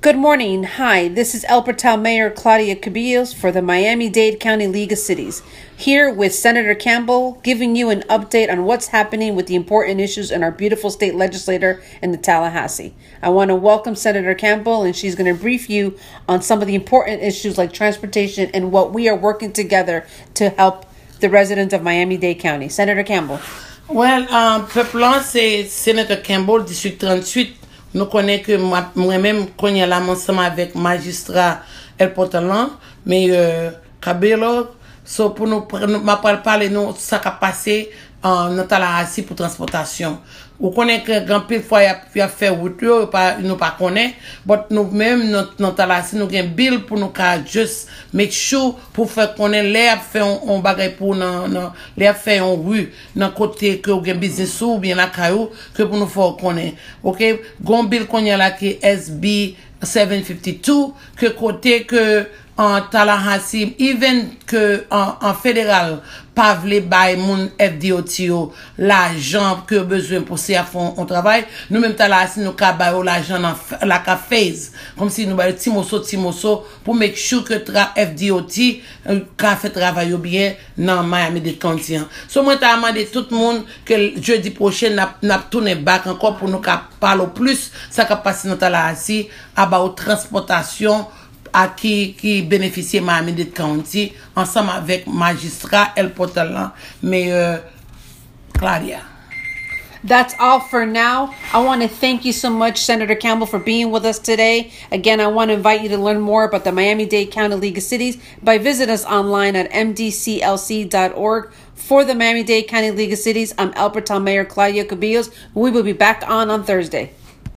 Good morning. Hi, this is El Portal Mayor Claudia Cabillos for the Miami-Dade County League of Cities, here with Senator Campbell, giving you an update on what's happening with the important issues in our beautiful state legislature in the Tallahassee. I want to welcome Senator Campbell, and she's going to brief you on some of the important issues like transportation and what we are working together to help the residents of Miami-Dade County. Senator Campbell. Well, peuple, c'est Senator Campbell, district 38. Nous connaissons que moi-même, quand il y a là, ensemble avec magistrat El Portalan, mais Cabello, so pour nous parler nous ça qui a passé dans Tallahassee pour transportation. Vous connaissez que grand pile fois il a fait route nous pas connaît, mais nous même dans Tallahassee nous gain bill pour nous juste make sure pour faire connaître les fait on bagay pour dans les fait en rue dans côté que gain business ou bien la caillou que pour nous faire connaître. OK, gon bill qu'on y a là qui SB 752 que côté que en Tallahassee, even que en fédéral, pas vle bay moun FDOT l'argent que besoin pour faire on travail, nous même Tallahassee nous ka bay l'argent dans la ka phase, comme si nous bay timoso pour make sure que FDOT ka fait travail bien dans Miami-Dade County. So moi t'a demandé tout le monde que jeudi prochain n'a tourner back encore pour nous ka parler plus ça ka passer dans Tallahassee about transportation à qui bénéficie Miami-Dade County ensemble avec magistrat El Portalan mais Claudia. That's all for now. I want to thank you so much, Senator Campbell, for being with us today. Again, I want to invite you to learn more about the Miami-Dade County League of Cities by visiting us online at mdclc.org. For the Miami-Dade County League of Cities, I'm El Portal Mayor Claudia Cabillos. We will be back on Thursday.